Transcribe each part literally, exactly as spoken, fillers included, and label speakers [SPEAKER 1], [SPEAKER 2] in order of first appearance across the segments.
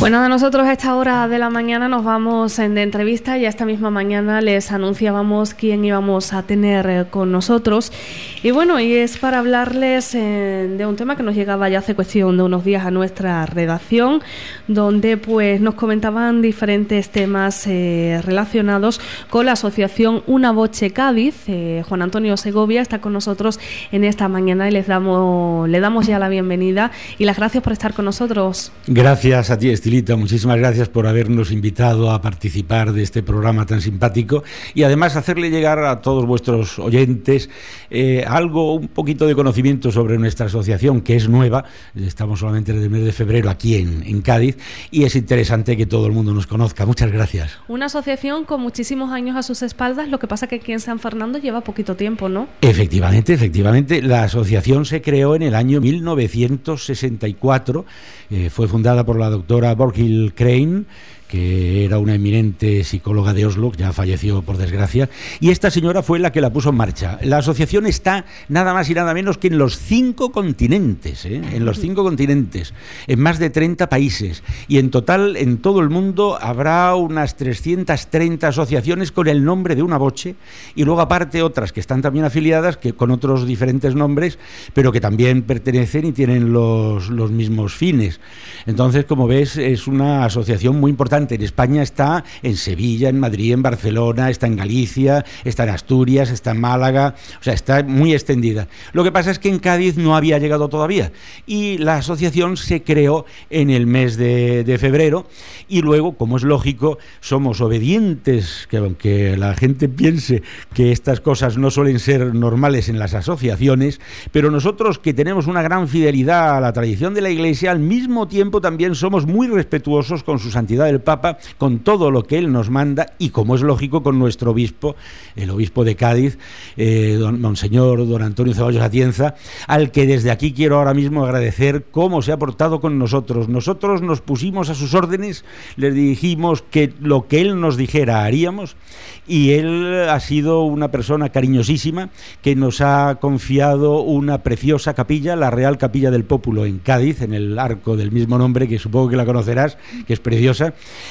[SPEAKER 1] Bueno, nosotros a esta hora de la mañana nos vamos de entrevista y esta misma mañana les anunciábamos quién íbamos a tener con nosotros. Y bueno, y es para hablarles eh, de un tema que nos llegaba ya hace cuestión de unos días a nuestra redacción, donde pues nos comentaban diferentes temas eh, relacionados con la asociación Una Voce Cádiz. Eh, Juan Antonio Segovia está con nosotros en esta mañana y les damos, le damos ya la bienvenida y las gracias por estar con nosotros.
[SPEAKER 2] Gracias a ti, Estilita. Muchísimas gracias por habernos invitado a participar de este programa tan simpático y además hacerle llegar a todos vuestros oyentes eh, algo, un poquito de conocimiento sobre nuestra asociación, que es nueva. Estamos solamente desde el mes de febrero aquí en, en Cádiz y es interesante que todo el mundo nos conozca. Muchas gracias.
[SPEAKER 1] Una asociación con muchísimos años a sus espaldas, lo que pasa que aquí en San Fernando lleva poquito tiempo, ¿no?
[SPEAKER 2] Efectivamente, efectivamente. La asociación se creó en el año mil novecientos sesenta y cuatro, eh, fue fundada por la doctora Borghild Crane, que era una eminente psicóloga de Oslo, ya falleció por desgracia, y esta señora fue la que la puso en marcha. La asociación está nada más y nada menos que en los cinco continentes, ¿eh? en los cinco continentes, en más de treinta países, y en total en todo el mundo habrá unas trescientas treinta asociaciones con el nombre de Una Voce, y luego aparte otras que están también afiliadas, que con otros diferentes nombres, pero que también pertenecen y tienen los, los mismos fines. Entonces, como ves, es una asociación muy importante. En España está en Sevilla, en Madrid, en Barcelona, está en Galicia, está en Asturias, está en Málaga, o sea, está muy extendida. Lo que pasa es que en Cádiz no había llegado todavía y la asociación se creó en el mes de, de febrero y luego, como es lógico, somos obedientes, que aunque la gente piense que estas cosas no suelen ser normales en las asociaciones, pero nosotros que tenemos una gran fidelidad a la tradición de la Iglesia, al mismo tiempo también somos muy respetuosos con su santidad el Papa, con todo lo que él nos manda y, como es lógico, con nuestro obispo, el obispo de Cádiz, eh, don, Monseñor don Antonio Ceballos Atienza, al que desde aquí quiero ahora mismo agradecer cómo se ha portado con nosotros. Nosotros nos pusimos a sus órdenes, les dijimos que lo que él nos dijera haríamos y él ha sido una persona cariñosísima que nos ha confiado una preciosa capilla, la Real Capilla del Pópulo en Cádiz, en el arco del mismo nombre, que supongo que la conocerás, que es preciosa.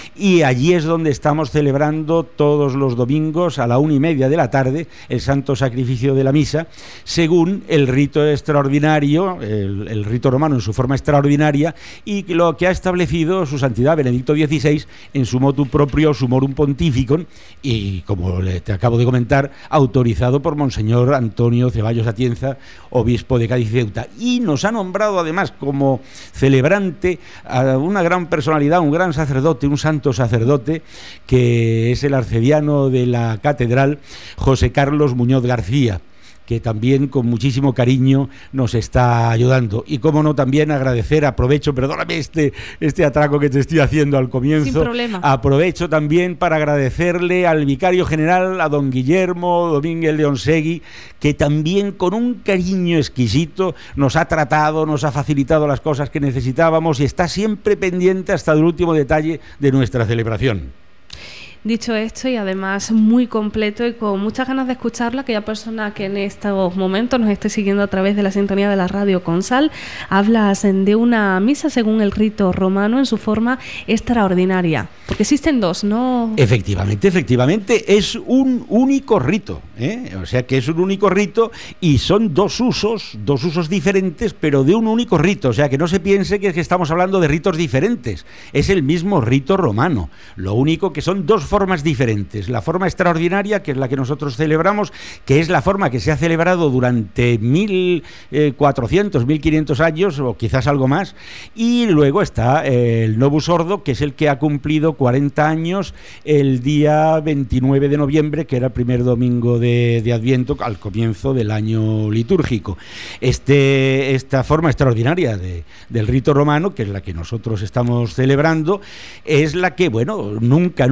[SPEAKER 2] Y allí es donde estamos celebrando todos los domingos a la una y media de la tarde el Santo Sacrificio de la Misa, según el rito extraordinario, el, el rito romano en su forma extraordinaria, y lo que ha establecido su santidad Benedicto dieciséis en su motu proprio Sumorum Pontificum, y como le, te acabo de comentar, autorizado por Monseñor Antonio Ceballos Atienza, obispo de Cádiz y Ceuta, y nos ha nombrado además como celebrante a una gran personalidad, un gran sacerdote, un santo sacerdote, que es el arcediano de la catedral, José Carlos Muñoz García, que también con muchísimo cariño nos está ayudando. Y cómo no, también agradecer, aprovecho, perdóname este, este atraco que te estoy haciendo al comienzo.
[SPEAKER 1] Sin problema.
[SPEAKER 2] Aprovecho también para agradecerle al vicario general, a don Guillermo Domínguez de Onsegui, que también con un cariño exquisito nos ha tratado, nos ha facilitado las cosas que necesitábamos y está siempre pendiente hasta el último detalle de nuestra celebración.
[SPEAKER 1] Dicho esto, y además muy completo y con muchas ganas de escucharlo, aquella persona que en estos momentos nos esté siguiendo a través de la sintonía de la radio Consal, hablas de una misa según el rito romano en su forma extraordinaria, porque existen dos, ¿no?
[SPEAKER 2] Efectivamente, efectivamente, es un único rito, ¿eh? O sea que es un único rito y son dos usos, dos usos diferentes, pero de un único rito, o sea que no se piense que, es que estamos hablando de ritos diferentes, es el mismo rito romano, lo único que son dos formas diferentes. La forma extraordinaria, que es la que nosotros celebramos, que es la forma que se ha celebrado durante mil cuatrocientos, mil quinientos años o quizás algo más, y luego está eh, el Novus Ordo, que es el que ha cumplido cuarenta años el día veintinueve de noviembre, que era el primer domingo de, de Adviento, al comienzo del año litúrgico. Este, esta forma extraordinaria de, del rito romano, que es la que nosotros estamos celebrando, es la que, bueno, nunca, nunca se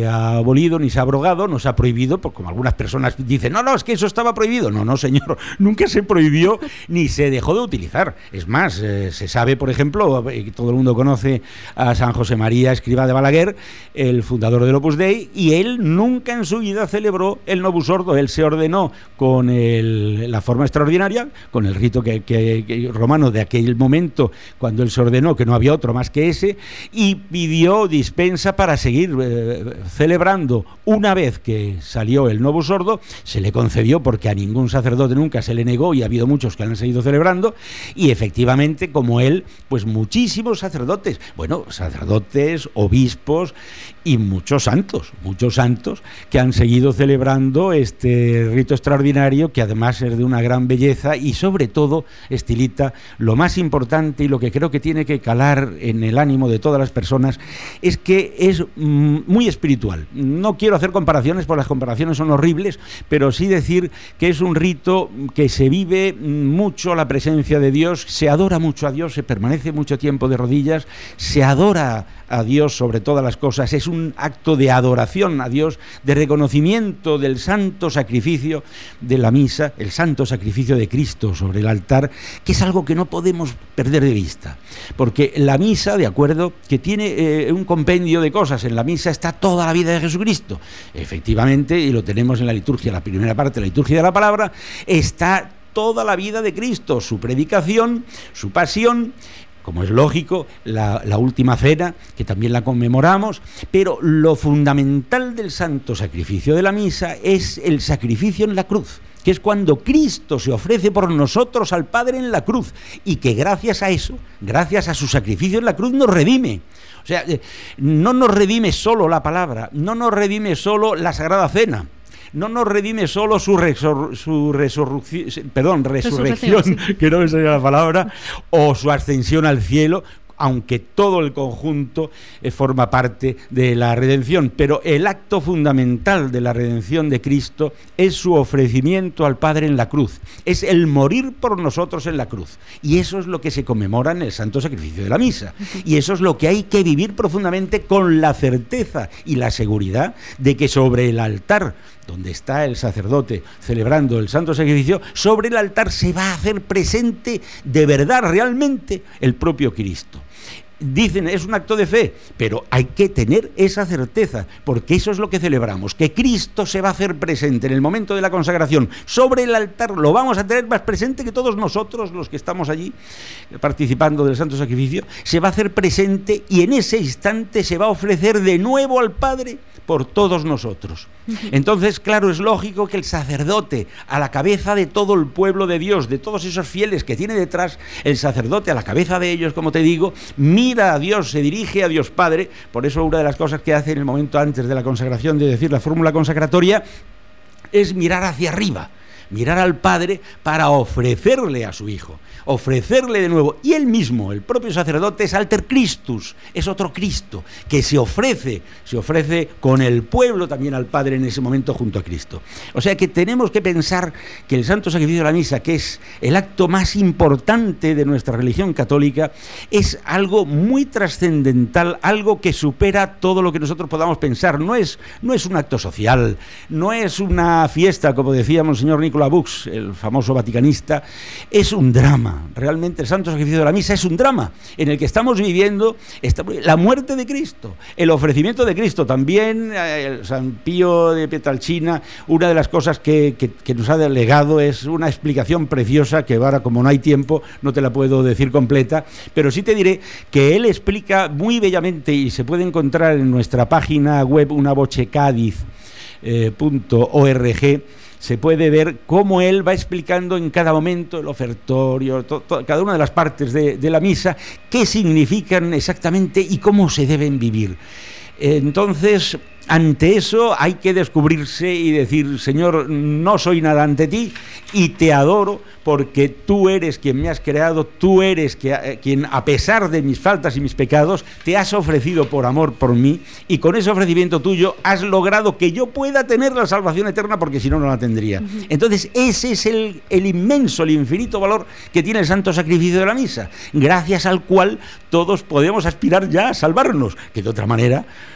[SPEAKER 2] se ha abolido ni se ha abrogado, no se ha prohibido, porque como algunas personas dicen, no, no, es que eso estaba prohibido. No, no, señor, nunca se prohibió ni se dejó de utilizar. Es más, eh, se sabe, por ejemplo, eh, todo el mundo conoce a San José María Escrivá de Balaguer, el fundador del Opus Dei, y él nunca en su vida celebró el Novus Ordo. Él se ordenó con el, la forma extraordinaria, con el rito que, que, que romano de aquel momento, cuando él se ordenó, que no había otro más que ese, y pidió dispensa para seguir eh, celebrando. Una vez que salió el Novus Ordo, se le concedió, porque a ningún sacerdote nunca se le negó, y ha habido muchos que han seguido celebrando, y efectivamente, como él, pues muchísimos sacerdotes, bueno, sacerdotes, obispos y muchos santos, muchos santos que han seguido celebrando este rito extraordinario, que además es de una gran belleza y sobre todo, Estilita, lo más importante y lo que creo que tiene que calar en el ánimo de todas las personas es que es mm, muy espiritual. No quiero hacer comparaciones, porque las comparaciones son horribles, pero sí decir que es un rito que se vive mucho la presencia de Dios, se adora mucho a Dios, se permanece mucho tiempo de rodillas, se adora a Dios sobre todas las cosas, es un acto de adoración a Dios, de reconocimiento del santo sacrificio de la misa, el santo sacrificio de Cristo sobre el altar, que es algo que no podemos perder de vista, porque la misa, de acuerdo, que tiene eh, un compendio de cosas. En la misa está toda la vida de Jesucristo, efectivamente, y lo tenemos en la liturgia, la primera parte, la liturgia de la palabra, está toda la vida de Cristo, su predicación, su pasión, como es lógico, la, la última cena, que también la conmemoramos, pero lo fundamental del santo sacrificio de la misa es el sacrificio en la cruz, que es cuando Cristo se ofrece por nosotros al Padre en la cruz, y que gracias a eso, gracias a su sacrificio en la cruz, nos redime. O sea, no nos redime solo la palabra, no nos redime solo la Sagrada Cena, no nos redime solo su, resur su resurrección, perdón, resurrección, resurrección sí. que no me sale la palabra, o su ascensión al cielo, aunque todo el conjunto eh, forma parte de la redención, pero el acto fundamental de la redención de Cristo es su ofrecimiento al Padre en la cruz, es el morir por nosotros en la cruz, y eso es lo que se conmemora en el santo sacrificio de la misa, y eso es lo que hay que vivir profundamente, con la certeza y la seguridad de que sobre el altar donde está el sacerdote celebrando el santo sacrificio, sobre el altar se va a hacer presente de verdad, realmente, el propio Cristo. Dicen, es un acto de fe, pero hay que tener esa certeza, porque eso es lo que celebramos, que Cristo se va a hacer presente en el momento de la consagración, sobre el altar, lo vamos a tener más presente que todos nosotros, los que estamos allí participando del santo sacrificio, se va a hacer presente, y en ese instante se va a ofrecer de nuevo al Padre por todos nosotros. Entonces, claro, es lógico que el sacerdote, a la cabeza de todo el pueblo de Dios, de todos esos fieles que tiene detrás, el sacerdote a la cabeza de ellos, como te digo, mira a Dios, se dirige a Dios Padre. Por eso una de las cosas que hace en el momento antes de la consagración, de decir la fórmula consacratoria, es mirar hacia arriba, mirar al Padre para ofrecerle a su Hijo, ofrecerle de nuevo, y él mismo, el propio sacerdote, es alter Christus, es otro Cristo, que se ofrece, se ofrece con el pueblo también al Padre en ese momento junto a Cristo. O sea que tenemos que pensar que el santo sacrificio de la misa, que es el acto más importante de nuestra religión católica, es algo muy trascendental, algo que supera todo lo que nosotros podamos pensar. No es, no es un acto social, no es una fiesta, como decía Monseñor Nicolas Bux, el famoso vaticanista, es un drama. Realmente el santo sacrificio de la misa es un drama en el que estamos viviendo la muerte de Cristo, el ofrecimiento de Cristo. También eh, San Pío de Pietrelcina, una de las cosas que, que, que nos ha delegado es una explicación preciosa, que ahora, como no hay tiempo, no te la puedo decir completa, pero sí te diré que él explica muy bellamente, y se puede encontrar en nuestra página web una voce cádiz punto org. Se puede ver cómo él va explicando en cada momento el ofertorio, to, to, cada una de las partes de, de la misa, qué significan exactamente y cómo se deben vivir. Entonces, ante eso hay que descubrirse y decir: Señor, no soy nada ante ti y te adoro, porque tú eres quien me has creado, tú eres que, eh, quien, a pesar de mis faltas y mis pecados, te has ofrecido por amor por mí, y con ese ofrecimiento tuyo has logrado que yo pueda tener la salvación eterna, porque si no, no la tendría. Uh-huh. Entonces, ese es el, el inmenso, el infinito valor que tiene el santo sacrificio de la misa, gracias al cual todos podemos aspirar ya a salvarnos, que de otra manera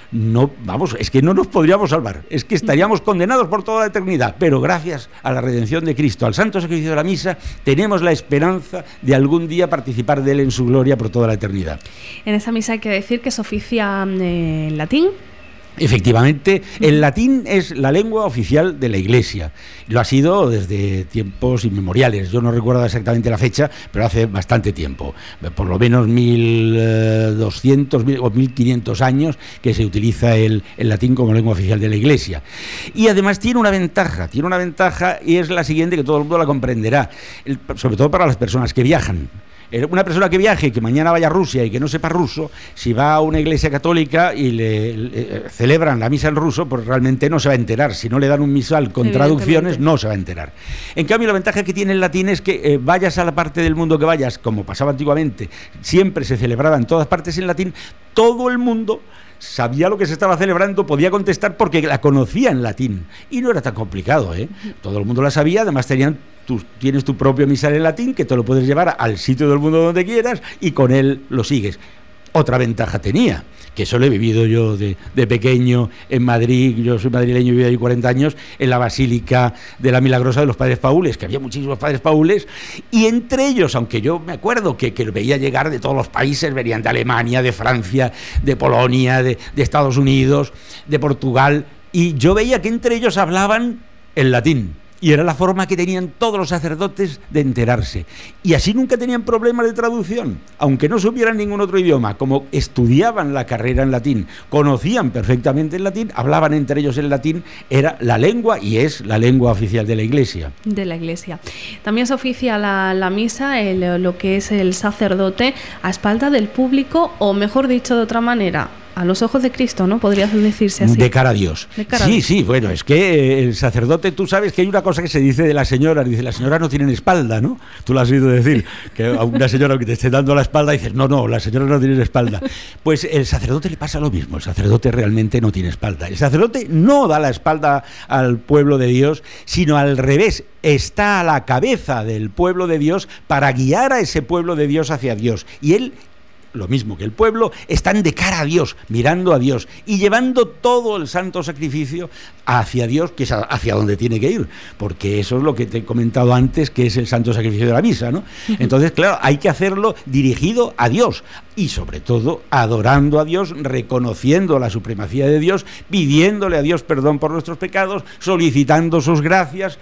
[SPEAKER 2] no, vamos, es que no nos podríamos salvar, es que estaríamos condenados por toda la eternidad, pero gracias a la redención de Cristo, al santo sacrificio de la misa, tenemos la esperanza de algún día participar de él en su gloria por toda la eternidad.
[SPEAKER 1] En esa misa hay que decir que se oficia eh, en latín.
[SPEAKER 2] Efectivamente, el latín es la lengua oficial de la Iglesia. Lo ha sido desde tiempos inmemoriales. Yo no recuerdo exactamente la fecha, pero hace bastante tiempo. Por lo menos mil doscientos o mil quinientos años que se utiliza el, el latín como lengua oficial de la Iglesia. Y además tiene una ventaja, tiene una ventaja y es la siguiente, que todo el mundo la comprenderá, el, sobre todo para las personas que viajan. Una persona que viaje, que mañana vaya a Rusia y que no sepa ruso, si va a una iglesia católica y le, le celebran la misa en ruso, pues realmente no se va a enterar. Si no le dan un misal con traducciones, no se va a enterar. En cambio, la ventaja que tiene el latín es que eh, vayas a la parte del mundo que vayas, como pasaba antiguamente, siempre se celebraba en todas partes en latín, todo el mundo sabía lo que se estaba celebrando, podía contestar porque la conocía en latín. Y no era tan complicado, ¿eh? Todo el mundo la sabía, además tenían... Tú tienes tu propio misal en latín que te lo puedes llevar al sitio del mundo donde quieras y con él lo sigues. Otra ventaja tenía, que eso lo he vivido yo de, de pequeño en Madrid, yo soy madrileño y viví ahí cuarenta años, en la Basílica de la Milagrosa de los Padres Paules, que había muchísimos Padres Paules, y entre ellos, aunque yo me acuerdo que, que veía llegar de todos los países, venían de Alemania, de Francia, de Polonia, de, de Estados Unidos, de Portugal, y yo veía que entre ellos hablaban el latín. Y era la forma que tenían todos los sacerdotes de enterarse. Y así nunca tenían problemas de traducción, aunque no supieran ningún otro idioma. Como estudiaban la carrera en latín, conocían perfectamente el latín, hablaban entre ellos el latín, era la lengua y es la lengua oficial de la Iglesia. De la Iglesia. También se oficia la, la misa, el, lo que es el sacerdote, a espalda del público, o mejor dicho de otra manera, a los ojos de Cristo, ¿no? Podría decirse así. De cara a Dios. De cara sí, a Dios. Sí, bueno, es que el sacerdote, tú sabes que hay una cosa que se dice de la señora, dice, las señoras no tienen espalda, ¿no? Tú lo has oído decir, que a una señora que te esté dando la espalda, dices, no, no, las señoras no tienen espalda. Pues el sacerdote le pasa lo mismo, el sacerdote realmente no tiene espalda. El sacerdote no da la espalda al pueblo de Dios, sino al revés, está a la cabeza del pueblo de Dios para guiar a ese pueblo de Dios hacia Dios. Y él, lo mismo que el pueblo, están de cara a Dios, mirando a Dios y llevando todo el santo sacrificio hacia Dios, que es hacia donde tiene que ir, porque eso es lo que te he comentado antes, que es el santo sacrificio de la misa, ¿no? Entonces, claro, hay que hacerlo dirigido a Dios y sobre todo adorando a Dios, reconociendo la supremacía de Dios, pidiéndole a Dios perdón por nuestros pecados, solicitando sus gracias.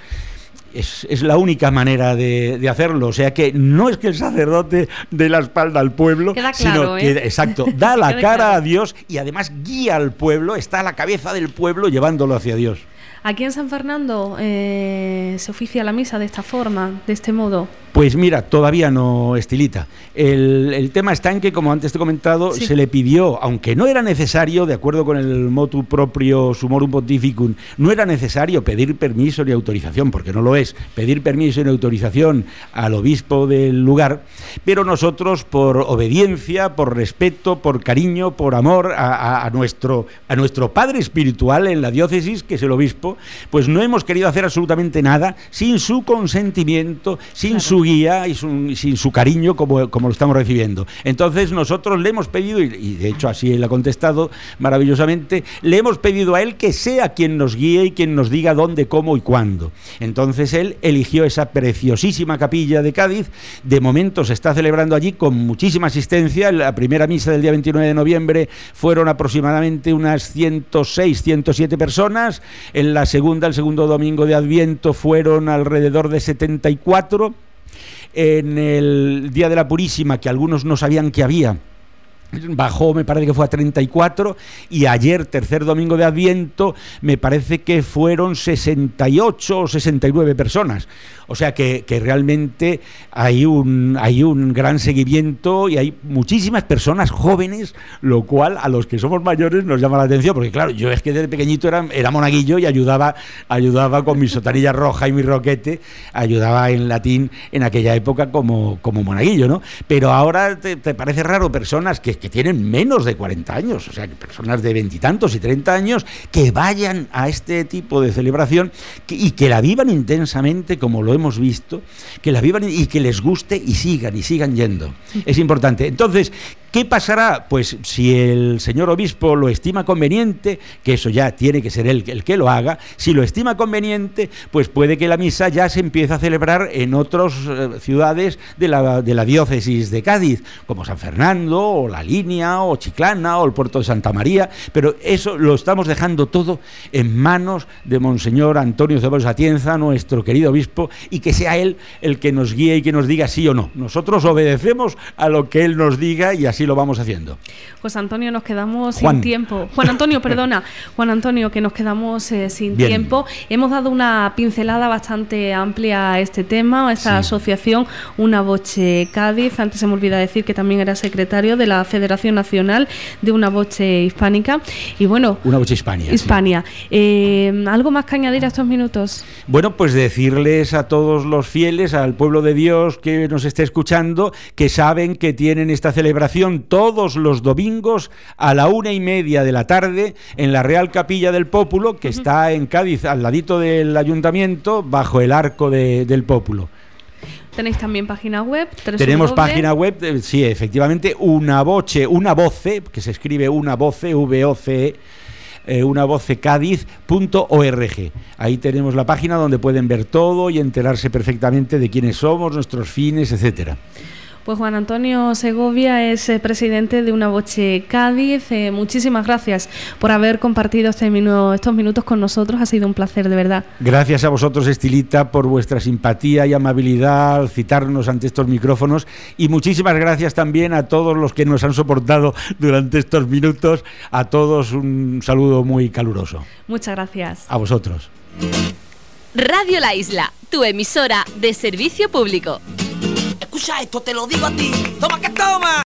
[SPEAKER 2] Es, es la única manera de, de hacerlo, o sea que no es que el sacerdote dé la espalda al pueblo, queda claro, sino que, ¿eh? Exacto, da la cara claro. a Dios y además guía al pueblo, está a la cabeza del pueblo llevándolo hacia Dios. Aquí en San Fernando eh, se oficia la misa de esta forma, de este modo. Pues mira, todavía no, Estilita. El, el tema está en que, como antes te he comentado, sí. se le pidió, aunque no era necesario, de acuerdo con el motu proprio Summorum Pontificum, no era necesario pedir permiso ni autorización, porque no lo es, pedir permiso ni autorización al obispo del lugar, pero nosotros, por obediencia, por respeto, por cariño, por amor a, a, a, nuestro, a nuestro padre espiritual en la diócesis, que es el obispo, pues no hemos querido hacer absolutamente nada sin su consentimiento, sin claro. su guía y su, sin su cariño como, como lo estamos recibiendo. Entonces nosotros le hemos pedido, y, y de hecho así él ha contestado maravillosamente, le hemos pedido a él que sea quien nos guíe y quien nos diga dónde, cómo y cuándo. Entonces él eligió esa preciosísima capilla de Cádiz. De momento se está celebrando allí con muchísima asistencia. La primera misa del día veintinueve de noviembre fueron aproximadamente unas ciento seis, ciento siete personas. En la segunda, el segundo domingo de Adviento, fueron alrededor de setenta y cuatro. En el Día de la Purísima, que algunos no sabían que había, bajó, me parece que fue a treinta y cuatro, y ayer, tercer domingo de Adviento, me parece que fueron sesenta y ocho o sesenta y nueve personas. O sea que, que realmente hay un, hay un gran seguimiento y hay muchísimas personas jóvenes, lo cual a los que somos mayores nos llama la atención, porque claro, yo es que desde pequeñito era, era monaguillo y ayudaba, ayudaba con mi sotanilla roja y mi roquete, ayudaba en latín en aquella época como, como monaguillo, ¿no? Pero ahora te, te parece raro personas que, que tienen menos de cuarenta años, o sea, que personas de veintitantos y treinta años que vayan a este tipo de celebración que, y que la vivan intensamente como lo hemos visto, que la vivan y que les guste y sigan y sigan yendo. Es importante. Entonces, ¿Qué pasará? Pues si el señor obispo lo estima conveniente, que eso ya tiene que ser él el que lo haga, si lo estima conveniente, pues puede que la misa ya se empiece a celebrar en otras eh, ciudades de la, de la diócesis de Cádiz, como San Fernando, o La Línea, o Chiclana, o el puerto de Santa María, pero eso lo estamos dejando todo en manos de Monseñor Antonio Ceballos Atienza, nuestro querido obispo, y que sea él el que nos guíe y que nos diga sí o no. Nosotros obedecemos a lo que él nos diga y así lo vamos haciendo.
[SPEAKER 1] Pues Antonio, nos quedamos
[SPEAKER 2] Juan.
[SPEAKER 1] sin tiempo. Juan Antonio, perdona. Juan Antonio, que nos quedamos eh, sin
[SPEAKER 2] Bien.
[SPEAKER 1] tiempo. Hemos dado una pincelada bastante amplia a este tema, a esta
[SPEAKER 2] Sí.
[SPEAKER 1] asociación Una Voce Cádiz. Antes se me olvida decir que también era secretario de la Federación Nacional de Una Voce Hispánica. Y bueno,
[SPEAKER 2] Una Voce Hispania.
[SPEAKER 1] Hispania. Sí. Eh, ¿Algo más que añadir a estos minutos?
[SPEAKER 2] Bueno, pues decirles a todos los fieles, al pueblo de Dios que nos esté escuchando, que saben que tienen esta celebración todos los domingos a la una y media de la tarde en la Real Capilla del Pópulo, que uh-huh. está en Cádiz, al ladito del ayuntamiento, bajo el arco de, del Pópulo.
[SPEAKER 1] ¿Tenéis también página web?
[SPEAKER 2] Tenemos página web, eh, sí, efectivamente, una voce, una voce, que se escribe una voce, V O C E, eh, una voce cádiz punto org. Ahí tenemos la página donde pueden ver todo y enterarse perfectamente de quiénes somos, nuestros fines, etcétera.
[SPEAKER 1] Pues Juan Antonio Segovia es eh, presidente de Una Voce Cádiz. Eh, muchísimas gracias por haber compartido este minu- estos minutos con nosotros. Ha sido un placer, de verdad.
[SPEAKER 2] Gracias a vosotros, Estilita, por vuestra simpatía y amabilidad al citarnos ante estos micrófonos. Y muchísimas gracias también a todos los que nos han soportado durante estos minutos. A todos un saludo muy caluroso.
[SPEAKER 1] Muchas gracias.
[SPEAKER 2] A vosotros.
[SPEAKER 3] Radio La Isla, tu emisora de servicio público.
[SPEAKER 4] Escucha esto, te lo digo a ti. Toma que toma.